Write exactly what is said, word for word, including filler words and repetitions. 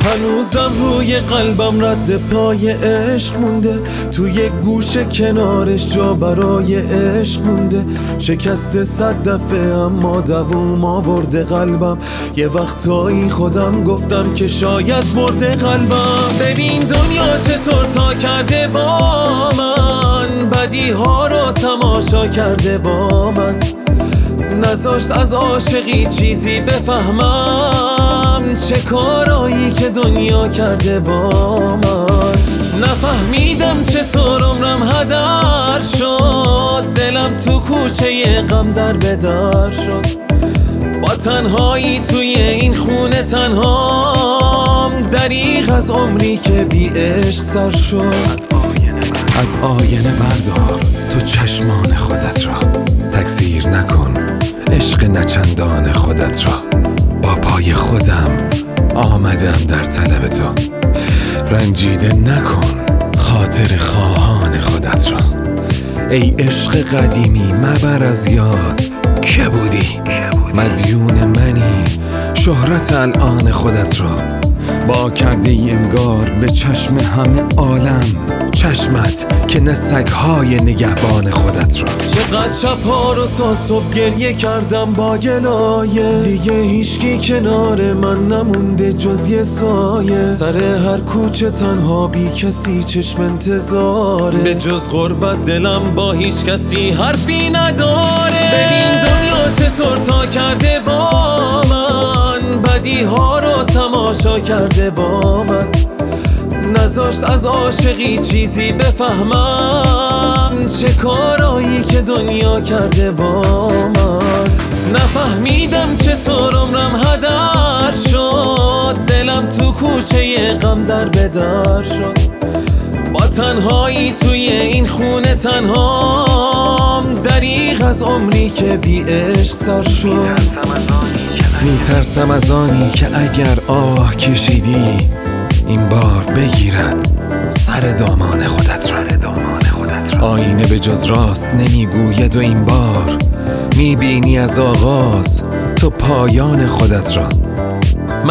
هنوزم روی قلبم رد پای عشق مونده، توی گوش کنارش جا برای عشق مونده. شکست صد دفعه اما دووم آورده قلبم، یه وقتایی خودم گفتم که شاید مرده قلبم. ببین دنیا چطور تا کرده با من، بدی ها رو تماشا کرده با من، نذاشت از عاشقی چیزی بفهمم. چه کارایی که دنیا کرده با من، نفهمیدم چطور عمرم هدر شد، دلم تو کوچه غم در بدر شد. با تنهایی توی این خونه تنهام، دریغ از عمری که بی عشق سر شد. از آینه بردار تو چشمان خودت را، تکثیر نکن عشق نچندان خودت را. با پای خودم آمدم در طلب تو، رنجیده نکن خاطر خواهان خودت را. ای عشق قدیمی مبر از یاد که بودی، مدیون منی شهرت الان خودت را. با کرده ای انگار به چشم همه عالم، چشمت که نه سگ‌های نگهبان خودت را. چقدر شب‌ها رو تا صبح گریه کردم با گلایه، دیگه هیچکی کنار من نمونده جز یه سایه. سر هر کوچه تنها بی کسی چشم انتظاره، به جز غربت دلم با هیچ کسی حرفی نداره. ببین دنیا چطور تا کرده با من، بدی ها رو تماشا کرده با من، نذاشت از عاشقی چیزی بفهمم. چه کارایی که دنیا کرده با من، نفهمیدم چطور عمرم هدر شد، دلم تو کوچه غم در بدر شد. با تنهایی توی این خونه تنهام، دریغ از عمری که بی عشق سر شد. میترسم از آنی که اگر آه کشیدی، این بار بگیرن سر دامان خودت را. آینه به جز راست نمیگوید و این بار میبینی از آغاز تو پایان خودت را.